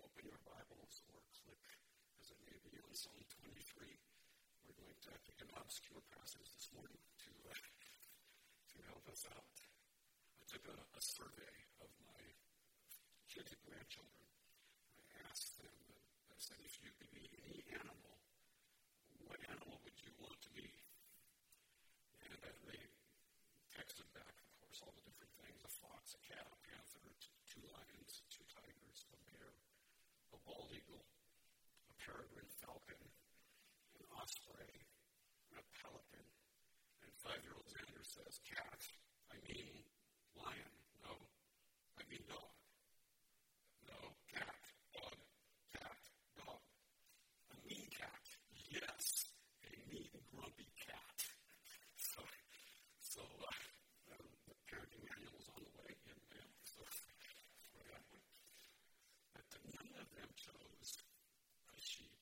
open your Bibles or click, as it may be, on Psalm 23. We're going to take an obscure passage this morning to help us out. I took a survey of my kids and grandchildren. I asked them, I said, if you could be any animal, what animal would you want to be? And they texted back, of course, all the different things: a fox, a cat, a panther, two lions, two tigers, a bear, a bald eagle, a peregrine falcon, an osprey, and a pelican. And 5-year-old Xander says, cat. I mean lion. No, I mean dog. No, cat, dog, cat, dog. A mean cat. Yes, a mean, grumpy cat. So the parenting manual was on the way in mail. So for that one. But none of them chose a sheep.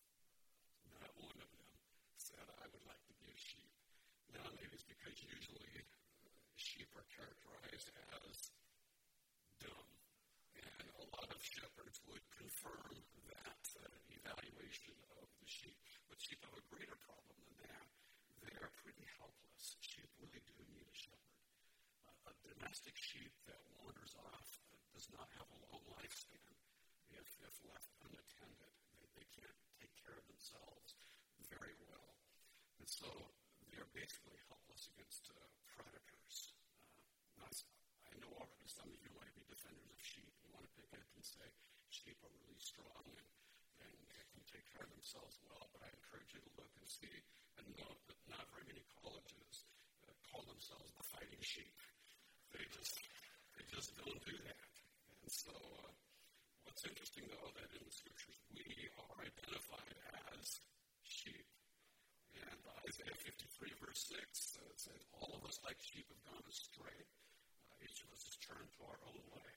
Not one of them said, I would like to be a sheep. Now, maybe it's because usually sheep are characterized as dumb. And a lot of shepherds would confirm that evaluation of the sheep. But sheep have a greater problem than that. They are pretty helpless. Sheep really do need a shepherd. A domestic sheep that wanders off does not have a long lifespan if left unattended. They can't take care of themselves very well. And so they're basically helpless against predators. I know already some of you might be defenders of sheep. You want to pick up and say sheep are really strong and they can take care of themselves well. But I encourage you to look and see and note that not very many colleges call themselves the fighting sheep. They just don't do that. And so what's interesting, though, that in the scriptures we are identified as sheep. And Isaiah 53, verse 6 says, all of us like sheep have gone astray. Each of us has turned to our own way.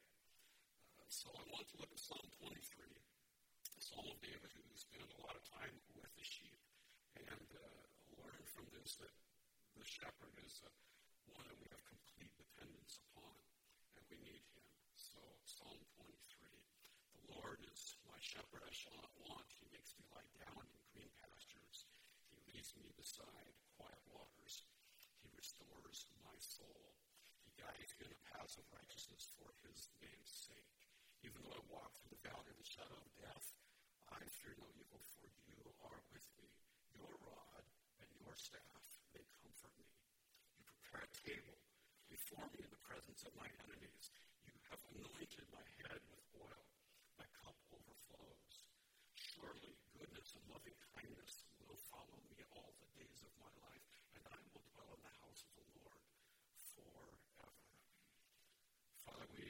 So I want to look at Psalm 23, the Psalm of David, who spent a lot of time with the sheep, and learn from this that the shepherd is one that we have complete dependence upon, and we need him. So Psalm 23, the Lord is my shepherd, I shall not want. He makes me lie down in green pastures. He leads me beside quiet waters. He restores my soul. He guides me in the paths of righteousness for his name's sake. Even though I walk through the valley of the shadow of death, I fear no evil, for you are with me. Your rod and your staff, they comfort me. You prepare a table before me in the presence of my enemies. You have anointed my head with oil. My cup overflows. Surely goodness and loving kindness will follow me all the days of my life, and I will dwell in the house of the Lord forever. Father, we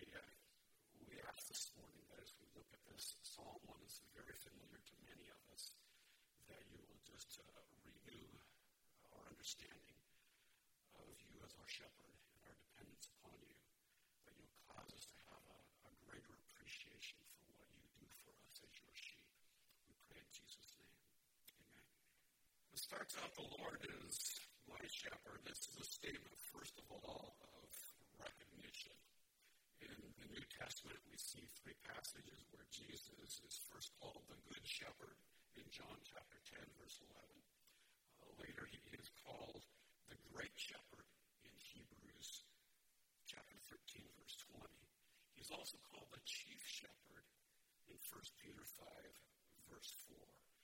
ask this morning that as we look at this psalm, one is very familiar to many of us, that you will just renew our understanding of you as our shepherd and our dependence upon you, that you'll cause us to have a greater appreciation for what you do for us as your sheep. We pray in Jesus' name. Amen. It starts out, the Lord is my shepherd. This is a statement, first of all, of recognition. In the New Testament, we see 3 passages where Jesus is first called the Good Shepherd in John chapter 10, verse 11. Later, he is called the Great Shepherd in Hebrews chapter 13, verse 20. He's also called the Chief Shepherd in 1 Peter 5, verse 4.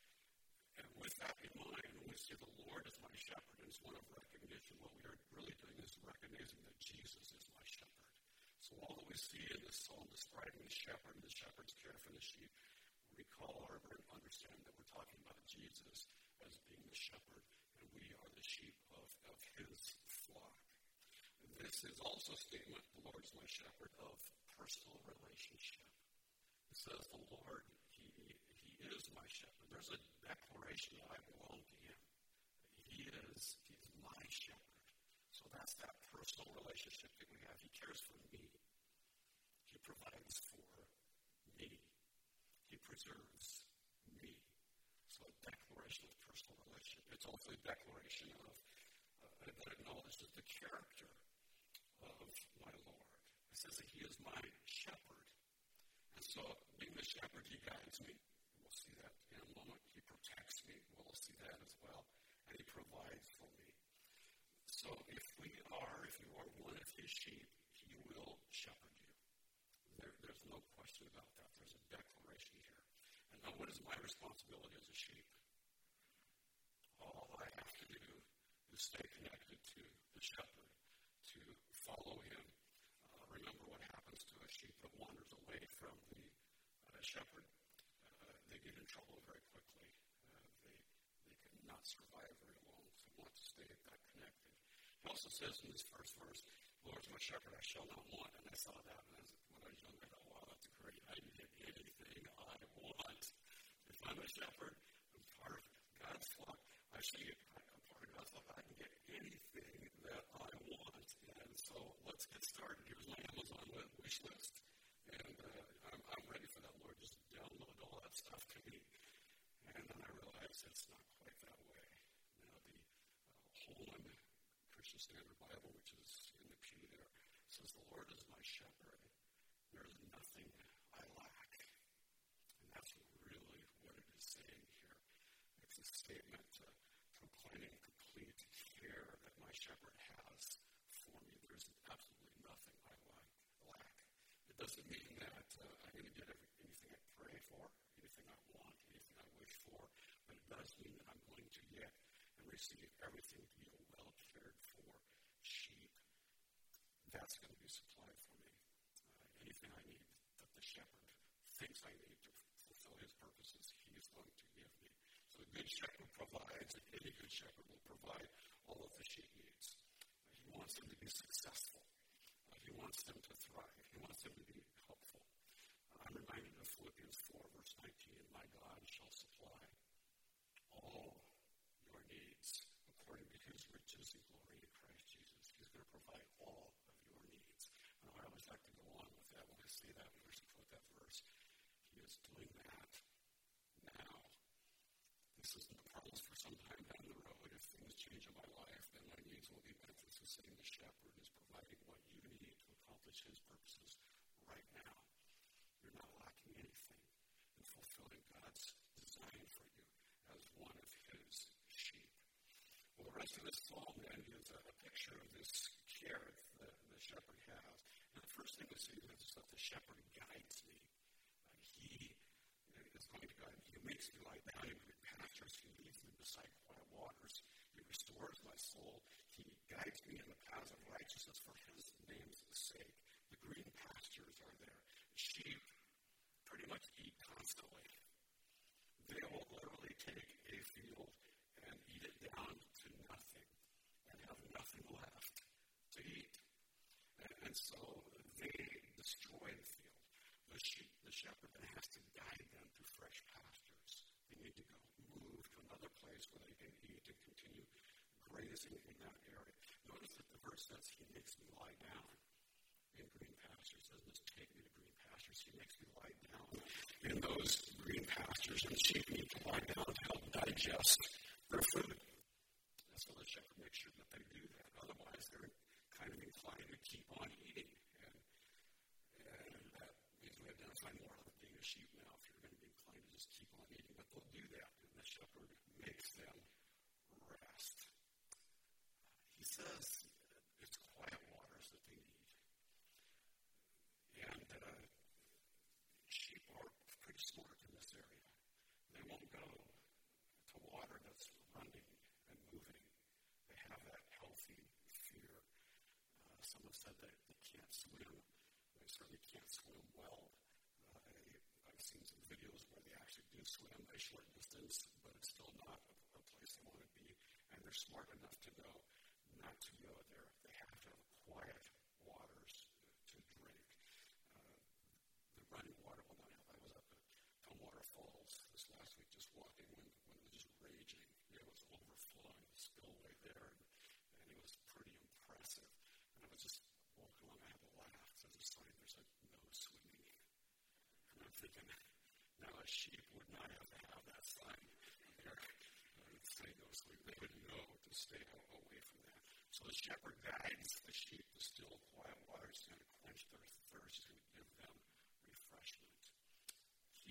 And with that in mind, when we say the Lord is my shepherd, and it's one of recognition, what we are really doing is recognizing that Jesus is my shepherd. So all that we see in this psalm describing the shepherd and the shepherd's care for the sheep, recall or understand that we're talking about Jesus as being the shepherd, and we are the sheep of his flock. This is also a statement, the Lord is my shepherd, of personal relationship. It says the Lord, he is my shepherd. There's a declaration that I belong to him. He's my shepherd. So that's that personal relationship that we have. He cares for me. He provides for me. He preserves me. So a declaration of personal relationship. It's also a declaration of that acknowledges the character of my Lord. It says that he is my shepherd. And so being the shepherd, he guides me. We'll see that in a moment. He protects me. We'll see that as well. And he provides for me. So if you are one of his sheep, he will shepherd you. There's no question about that. There's a declaration here. And now what is my responsibility as a sheep? All I have to do is stay connected to the shepherd, to follow him. Remember what happens to a sheep that wanders away from the shepherd. They get in trouble very quickly. They cannot survive very long. So we want to stay that connected. It also says in this first verse, "The Lord is my shepherd, I shall not want." And I saw that when I was young. I thought, wow, that's great. I can get anything I want. If I'm a shepherd, I'm part of God's flock. I'm part of God's flock. I can get anything that I want. And so let's get started. Here's my Amazon wish list. And I'm ready for that, Lord. Just download all that stuff to me. And then I realized it's not quite that way. Now, the Holman Christian Standard Bible, which is in the pew there, says, "The Lord is my shepherd. There is nothing I lack." And that's really what it is saying here. It's a statement proclaiming complete care that my shepherd has for me. There's absolutely nothing I lack. It doesn't mean that I'm going to get anything I pray for, anything I want, anything I wish for, but it does mean that I'm going to get and receive everything to be a well-cared for sheep. That's going to be supplied for me. Anything I need that the shepherd thinks I need to fulfill his purposes, he is going to give me. So a good shepherd provides, and any good shepherd will provide all of the sheep needs. He wants them to be successful. He wants them to thrive. He wants them to be helpful. I'm reminded of Philippians 4, verse 19. "My God shall supply all your needs according to his riches and glory in Christ Jesus." He's going to provide all of your needs. And I always like to go on with that when I say that, when I quote that verse. He is doing that now. This isn't a promise for some time down the road. If things change in my life, then my needs will be met. This is saying the shepherd is providing what you need to accomplish his purposes right now. You're not lacking anything in fulfilling God's design for you as one of his sheep. Well, the rest of this psalm then is a picture of this care that the shepherd has. And the first thing we see is that the shepherd guides me. He is going to guide me. He makes me lie down in green pastures. He leads me beside quiet waters. He restores my soul. He guides me in the paths of righteousness for his name's sake. The green pastures are there. Sheep pretty much eat constantly. They will literally take a field and eat it down to nothing and have nothing left to eat. And so they destroy the field. The shepherd then has to guide them to fresh pastures. They need to move to another place where they can eat and continue grazing in that area. Notice that the verse says, "He makes me lie down in green pastures." It doesn't just take me to green pastures. He makes me lie down in those green pastures. And sheep need to lie down to help digest their food. And so the shepherd makes sure that they do that. Otherwise, they're kind of inclined to keep on eating. And that means we identify more of being a sheep now if you're going to be inclined to just keep on eating. But they'll do that. And the shepherd makes them rest. He says it's quiet waters that they need. And sheep are pretty smart in this area. They won't go to water that's running and moving. They have that healthy fear. Some have said that they can't swim. They certainly can't swim well. I've seen some videos where they actually do swim a short distance, but it's still not a place they want to be. And they're smart enough to know not to go there. They have to have quiet waters to drink. The running water will not help. I was up at Tumwater Falls this last week just walking when it was just raging. It was overflowing, the spillway there, and it was pretty impressive. And I was just walking along. I had to laugh. There's a sign that said no swimming. And I'm thinking, now a sheep would not have to have that sign there. Say no swimming. They would know to stay away from that. So the shepherd guides the sheep to still quiet waters. He's going to quench their thirst. He's going to give them refreshment. He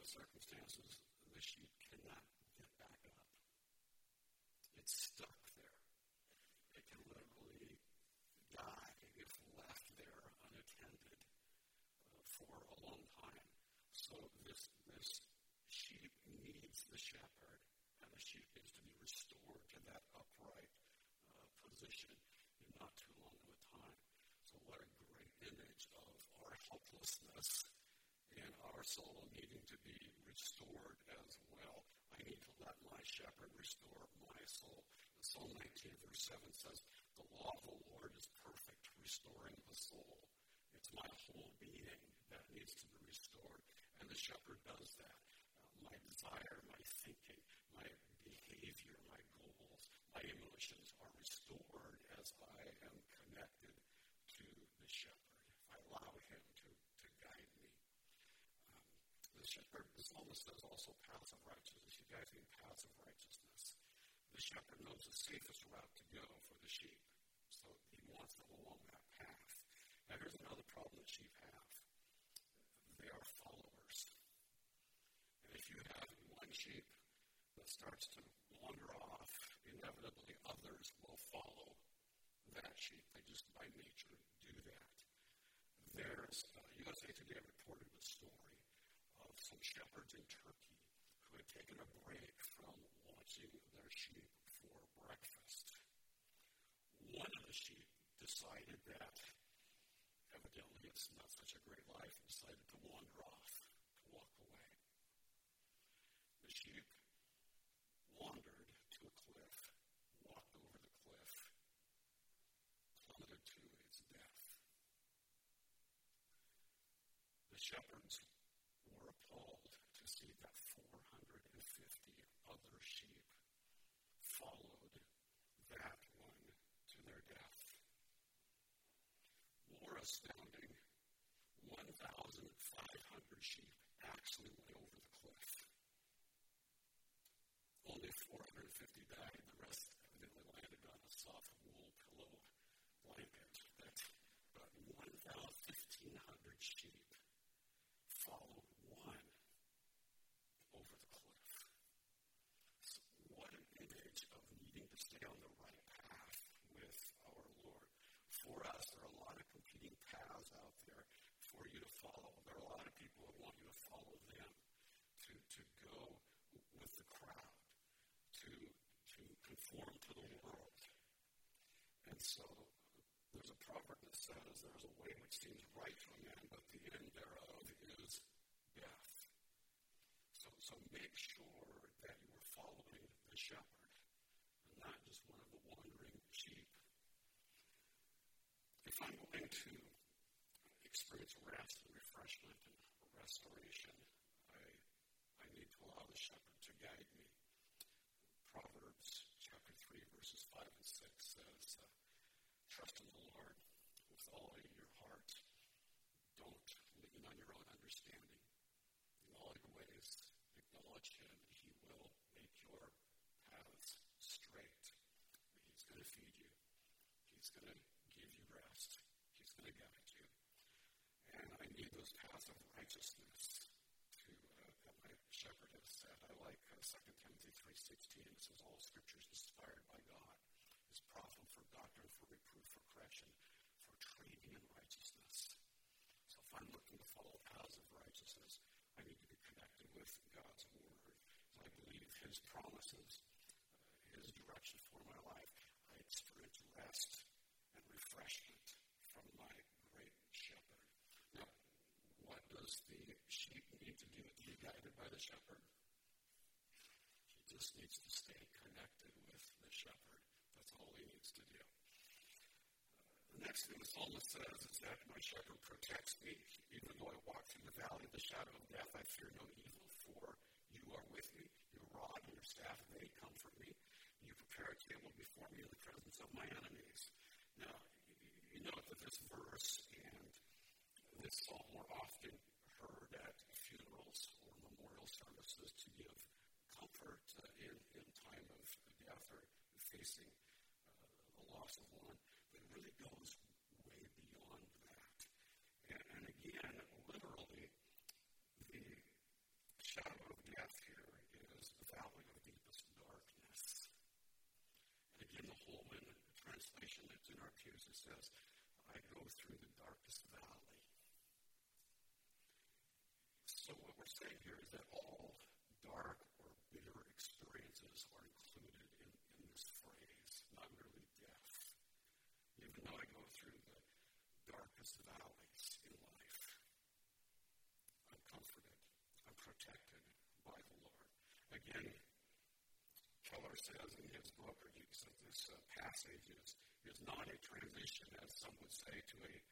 circumstances, the sheep cannot get back up. It's stuck there. It can literally die if left there unattended for a long time. So this sheep needs the shepherd, and the sheep needs to be restored to that upright position in not too long of a time. So what a great image of our helplessness and our soul needing to be restored as well. I need to let my shepherd restore my soul. Psalm 19 verse 7 says, "The law of the Lord is perfect, restoring the soul." It's my whole being that needs to be restored, and the shepherd does that. My desire, my thinking, my behavior, my goals, my emotions are restored as I am connected to the shepherd. If I allow him to guide me. The shepherd, the psalmist says also paths of righteousness. You guys need paths of righteousness. The shepherd knows the safest route to go for the sheep. So he wants them along that path. Now here's another problem that sheep have. They are followers. And if you have one sheep that starts to wander off, inevitably others will follow that sheep. They just by nature do that. There's USA Today reported a story of some shepherds in Turkey who had taken a break from watching their sheep for breakfast. One of the sheep decided that evidently it's not such a great life and decided to wander off, to walk away. The sheep wandered to a cliff, walked over the cliff, plummeted to its death. The shepherds were appalled to see that 450 other sheep followed that one to their death. More astounding, 1,500 sheep actually went over the cliff. Only 450 died. The rest evidently landed on a soft wool pillow blanket. But 1,500 sheep followed one over the cliff. So what an image of needing to stay on the right path with our Lord. For us, there are a lot of competing paths out there for you to follow. There are a lot of people who want you to follow them, to go with the crowd, to conform to the world. And so there's a proverb that says, "There's a way which seems right to a man, but the end thereof is death." So make sure that you are following the shepherd and not just one of the wandering sheep. If I'm going to experience rest and refreshment and restoration, I need to allow the shepherd to guide me. Proverbs chapter 3, verses 5 and 6 says, "Trust in the Lord with all your heart. Don't lean on your own understanding. In all your ways, acknowledge him, and he will make your paths straight." He's going to feed you. He's going to give you rest. He's going to guide you. And I need those paths of righteousness that my shepherd has said. I like 2 Timothy 3:16. It says, "All scripture is inspired by God. It's profitable for doctrine, for reproof, for correction, for training in righteousness." So if I'm looking to follow paths of righteousness, I need to be connected with God's word. So I believe his promises, his direction for my life. I experience rest and refreshment from my great shepherd. Now, what does the sheep need to do to be guided by the shepherd? He just needs to stay connected with the shepherd. That's all he needs to do. The next thing the psalmist says is that my shepherd protects me. Even though I walk through the valley of the shadow of death, I fear no evil, for you are with me. Your rod and your staff, they comfort me. You prepare a table before me in the presence of my enemies. Now, you note that this verse and this psalm were often heard at funerals or memorial services to give comfort in time of death or facing the loss of one. But it really goes way beyond that. And again, literally, the In the Holman translation that's in our pews, it says, I go through the darkest valley. So what we're saying here is that all dark or bitter experiences are included in this phrase, not merely death. Even though I go through the darkest valleys in life, I'm comforted, I'm protected by the Lord. Again, Keller says in his book, or he says this passage is not a transition, as some would say, to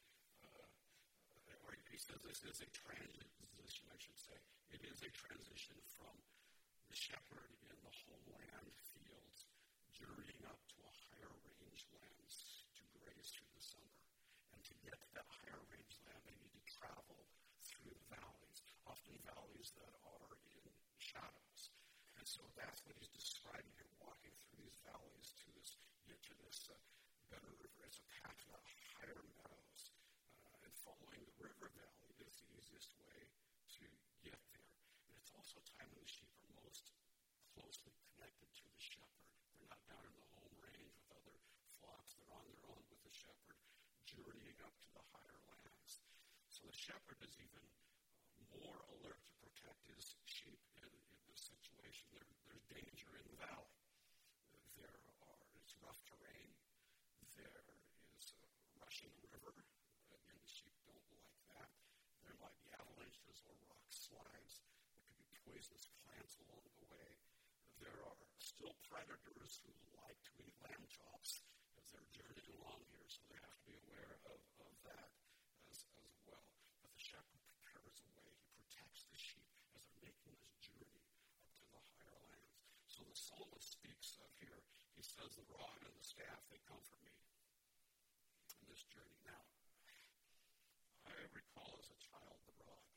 or he says this is a transition, I should say. It is a transition from the shepherd in the homeland fields, journeying up to a higher range lands to graze through the summer. And to get to that higher range land, they need to travel through the valleys, often valleys that are in shadows. And so that's what he's describing here, walking through these valleys to get to this better river. It's a path to higher meadows. And following the river valley is the easiest way to get there. And it's also a time when the sheep are most closely connected to the shepherd. They're not down in the home range with other flocks. They're on their own with the shepherd, journeying up to the higher lands. So the shepherd is even more alert to protect his sheep in this situation. There's danger in the valley. It's rough terrain. There is a rushing river. Again, the sheep don't like that. There might be avalanches or rock slides. There could be poisonous plants along the way. There are still predators who like to eat lamb chops as they're journeying along here, so they have to be aware of that as well. But the shepherd prepares a way. He protects the sheep as they're making this journey up to the higher lands. So the psalmist speaks of here, he says, the rod and the staff, they comfort me in this journey. Now, I recall as a child the rod.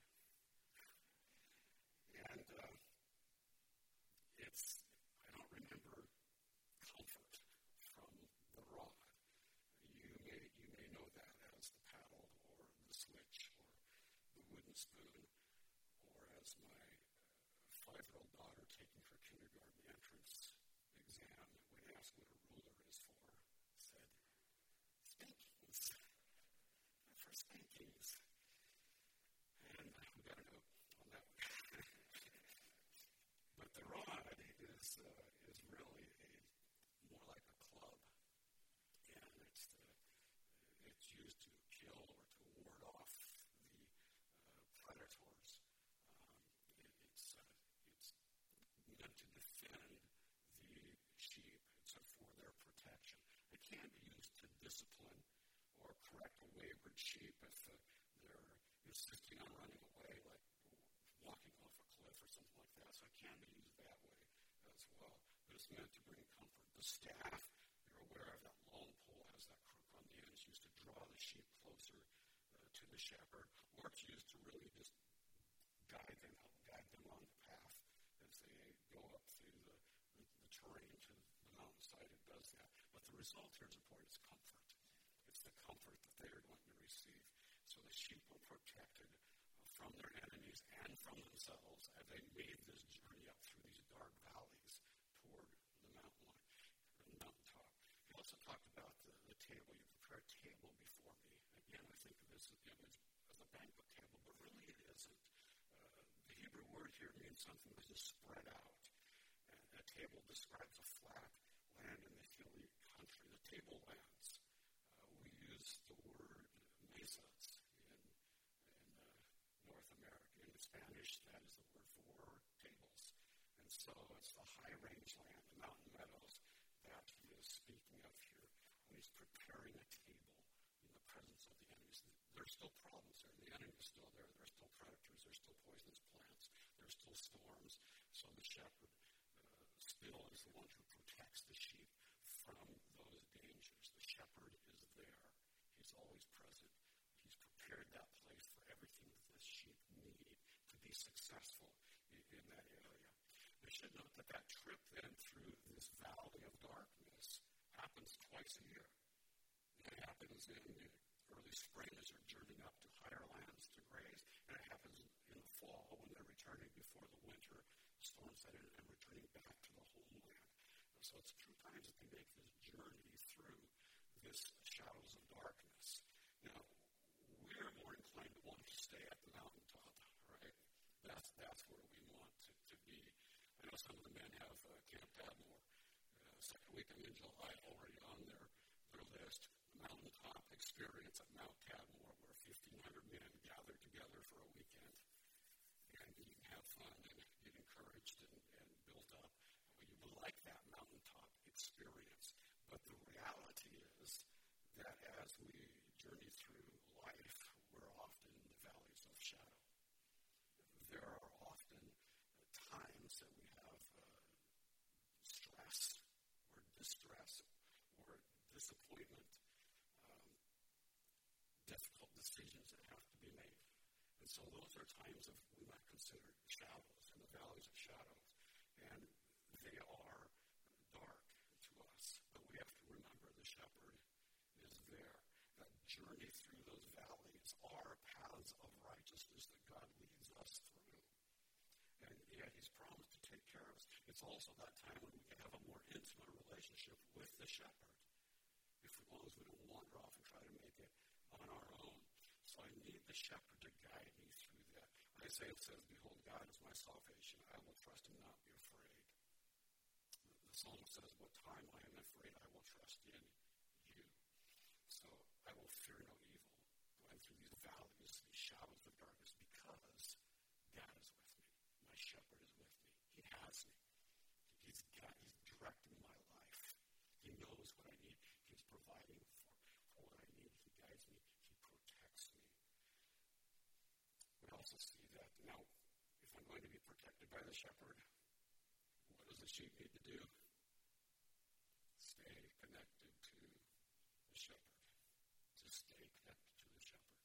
And I don't remember comfort from the rod. You may know that as the paddle or the switch or the wooden spoon, or as my 5-year-old daughter taking her kindergarten entrance exam when asked what a ruler is for, said, spankings. For spankings. And we got a note on that one. But the rod is really more like a club, and it's used to kill or to ward off the predators. It's meant to defend the sheep. It's for their protection. It can be used to discipline or correct a wayward sheep if they're insisting on running away, like walking off a cliff or something like that. So it can be used that way as well. But it's meant to bring comfort. The staff, you're aware of that long pole, has that crook on the end. It's used to draw the sheep closer to the shepherd, or it's used to really just guide them on the path as they go up through the terrain to the mountainside. It does that. But the result here is important. It's comfort. It's the comfort that they are going to receive. So the sheep are protected from their enemies and from themselves as they made this journey up through these dark valleys toward the mountaintop. He also talked about the table. You prepare a table before me. Again, I think of this image as a banquet table, but really it isn't. The Hebrew word here means something that is spread out. And a table describes a flat land in the hilly country. The tablelands. We use the word mesas in North America. In Spanish, that is the word for tables. And so it's the high range land, the mountain meadows that he is speaking of here. When he's preparing a table in the presence of the enemies, there's still problems there. The enemy is still there. There are still predators. There's still poisonous plants. There's still storms. So the shepherd still is the one who protects the sheep from those dangers. The shepherd is there. He's always present. He's prepared that place for everything that the sheep need to be successful in that area. We should note that trip then through this valley of darkness happens twice a year. It happens in the early spring as they're journeying up to higher lands to graze, and it happens in the fall when they're returning before the winter storms set in and returning back to the homeland. So it's true times that they make this journey through this shadows of darkness. Now, we're more inclined to want to stay at the mountaintop, right? That's where we want to be. I know some of the men have Camp Tadmor. Second weekend in July, already on their list, the mountaintop experience at Mount Tadmor, where 1,500 men gather together for a weekend. And you can have fun and get encouraged and built up. You would like that mountaintop experience. But the reality is that as we journey through life, we're often in the valleys of shadow. There are often times that we have stress or distress or disappointment, difficult decisions that have to be made. And so those are times of we might consider shadows in the valleys of shadows. And they are dark to us. But we have to remember the shepherd is there. That journey through those valleys are paths of righteousness that God leads us through. And yet he's promised to take care of us. It's also that time when we can have a more intimate relationship with the shepherd. As long as we don't wander off and try to make it on our own. So I need the shepherd to guide me through that. Isaiah says, behold, God is my salvation. I will trust and not be afraid. The psalm says, what time I am afraid, I will trust in you. So I will fear no evil going through these valleys, these shadows of darkness, because God is with me. My shepherd is with me. He has me. He's directing my life. He knows what I need. He's providing for what I need. He guides me. He protects me. We also see that now, if I'm going to be protected by the shepherd, what does the sheep need to do? Stay connected to the shepherd. To stay connected to the shepherd.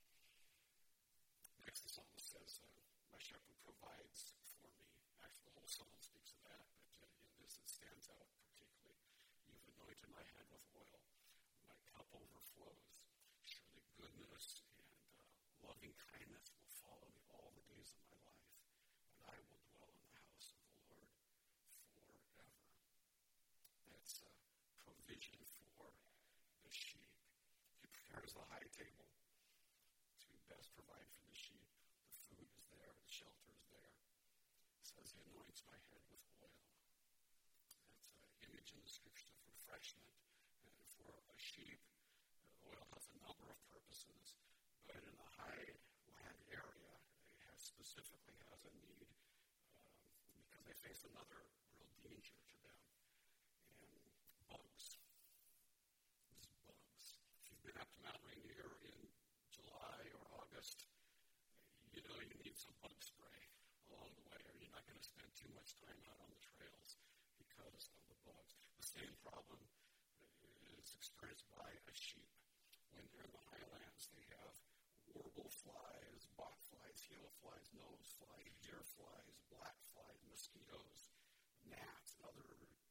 Next, the psalmist says, my shepherd provides for me. Actually, the whole psalm speaks of that, but in this it stands out particularly. You've anointed my head with oil. My cup overflows. Surely goodness and loving kindness will follow me all the days of my life, and I will dwell in the house of the Lord forever. That's provision for the sheep. He prepares the high table to best provide for the sheep. The food is there. The shelter is there. It says he anoints my head with oil. That's an image in the scriptures of refreshment. And for a sheep, oil has a number of purposes, but in the high land area, it specifically has a need because they face another real danger to them. And bugs. These bugs. If you've been up to Mount Rainier in July or August, you know you need some bug spray along the way, or you're not going to spend too much time out on the trails because of the bugs. The same problem is experienced by a sheep. When they're in the highlands, they have warble flies, bot flies, heel flies, nose flies, deer flies, black flies, mosquitoes, gnats, and other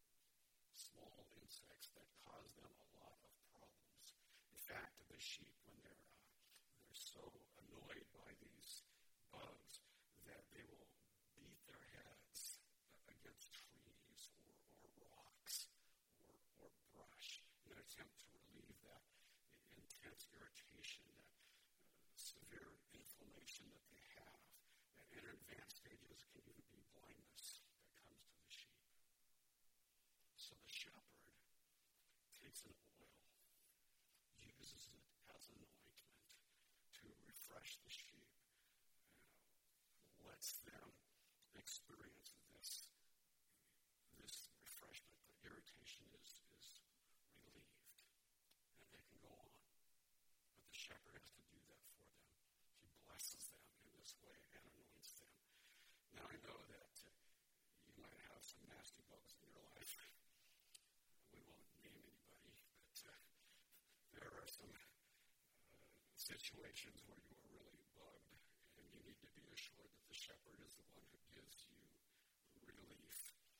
small insects that cause them a lot of problems. In fact, the sheep, when they're so annoyed by these bugs that they will beat their heads against trees or rocks or brush in an attempt to relieve that intense irritation, that severe inflammation that they have. And in advanced stages can even be blindness that comes to the sheep. So the shepherd takes an oil, uses it as an ointment to refresh the sheep, lets them experience this refreshment. The irritation is relieved, and they can go on. But the shepherd has to do that for them. He blesses them in this way and anoints them. Now I know that you might have some nasty bugs in your life. We won't name anybody, but there are some situations where you are really bugged, and you need to be assured that the shepherd is the one who gives you relief.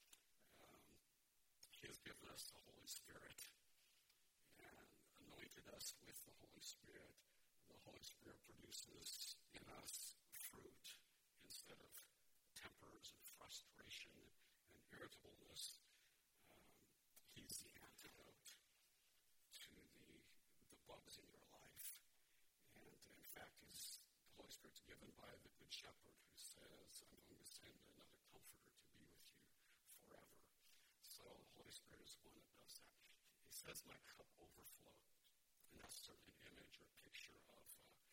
He has given us the Holy Spirit and anointed us with the Holy Spirit. The Holy Spirit produces in us fruit instead of tempers and frustration and irritableness. He's the antidote to the bugs in your life. And in fact, the Holy Spirit's given by the Good Shepherd who says, I'm going to send another comforter to be with you forever. So the Holy Spirit is one that does that. He says, my cup overflows. And that's certainly an image or a picture of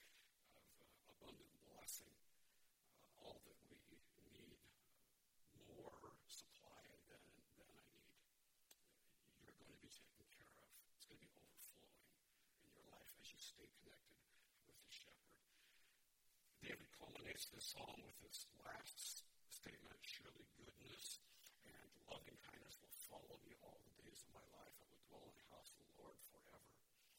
abundant blessing. All that we need, more supply than I need. You're going to be taken care of. It's going to be overflowing in your life as you stay connected with the shepherd. David culminates this psalm with this last statement, surely goodness and loving kindness will follow me all the days of my life. I will dwell in the house of the Lord forever.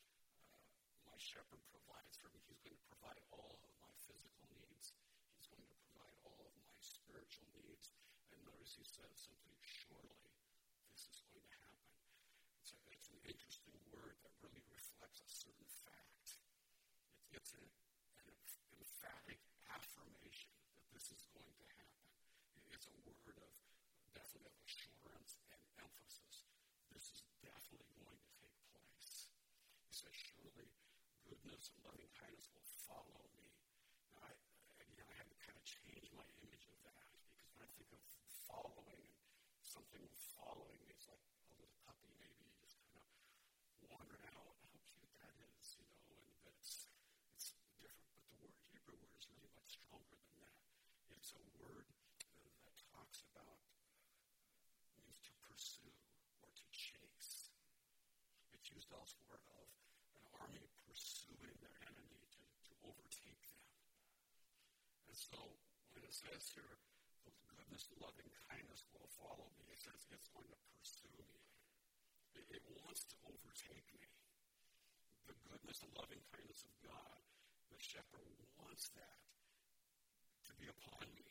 My shepherd provides for me. He's going to provide all of my physical needs. He's going to provide all of my spiritual needs. And notice he says simply, surely this is going to happen. It's an interesting word that really reflects a certain fact. It's an emphatic affirmation that this is going to happen. It's a word of definitely of assurance and emphasis. This is definitely going to take place. He says, surely goodness and loving kindness will follow me. Now, I had to kind of change my image of that, because when I think of following and something following me, it's like a little puppy maybe just kind of wandering out. How cute that is, and that it's different. But the Hebrew word is really much stronger than that. It's a word that talks about, means to pursue or to chase. It's used elsewhere of an army pursuing their enemy to overtake them. And so when it says here, the goodness and loving kindness will follow me, it says it's going to pursue me. It wants to overtake me. The goodness and loving kindness of God, the shepherd wants that to be upon me.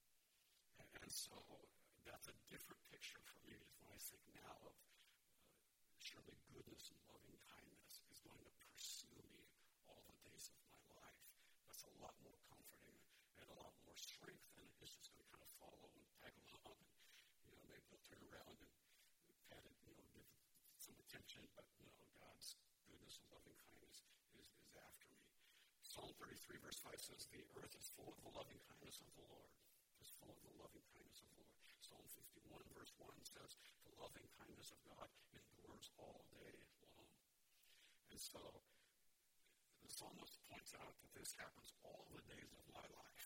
And so that's a different picture for me when I think now of surely goodness and loving kindness is going to pursue me all the days of my life. That's a lot more comforting and a lot more strength than it is just going to kind of follow and tag along. And, maybe they'll turn around and pat it, give some attention, but no, God's goodness and loving kindness is after me. Psalm 33 verse 5 says, the earth is full of the loving kindness of the Lord. It's full of the loving kindness of the Lord. Psalm 51 verse 1 says, the loving kindness of God endures all day long. And so the psalmist points out that this happens all the days of my life.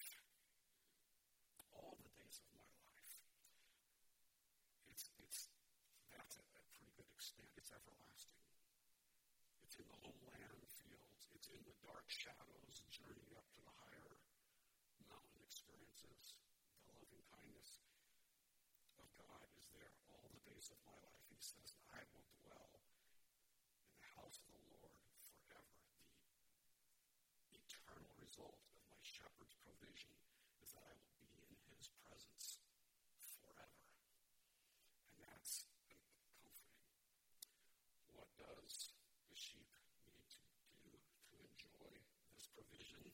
All the days of my life. That's a pretty good extent. It's everlasting. It's in the homeland fields. It's in the dark shadows, journeying up to the higher mountain experiences. The loving kindness of God is there all the days of my life. He says, I will dwell in the house of the Lord forever. The eternal result of my shepherd's provision is that I will be in his presence forever. And that's comforting. What does the sheep need to do to enjoy this provision?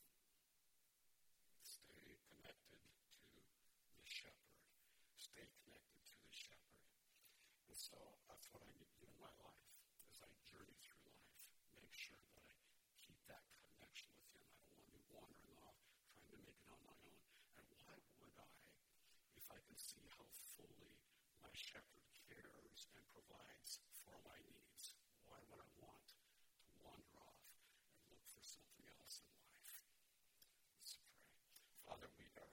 Stay connected to the shepherd. Stay connected to the shepherd. And so that's what I need to do in my life as I journey through life. Make sure that I keep that connection with him. I don't want to be wandering off, trying to make it on my own. And why would I, if I can see how fully my shepherd cares and provides for my needs? Why would I want to wander off and look for something else in life? Let's pray. Father, we are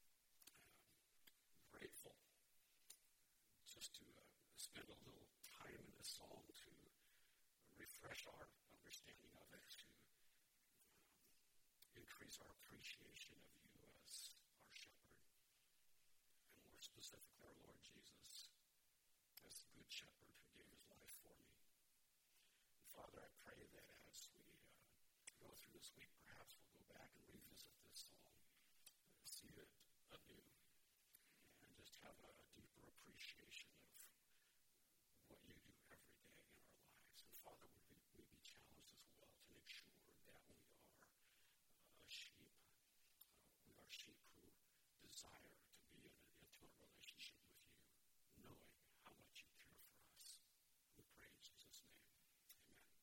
grateful just to spend a little time in this psalm to refresh our understanding of it, to increase our appreciation of you as our shepherd, and more specifically our Lord Jesus as the good shepherd who gave his life for me. And Father, I pray that as we go through this week, perhaps we'll go back and revisit this psalm, see it anew, and just have a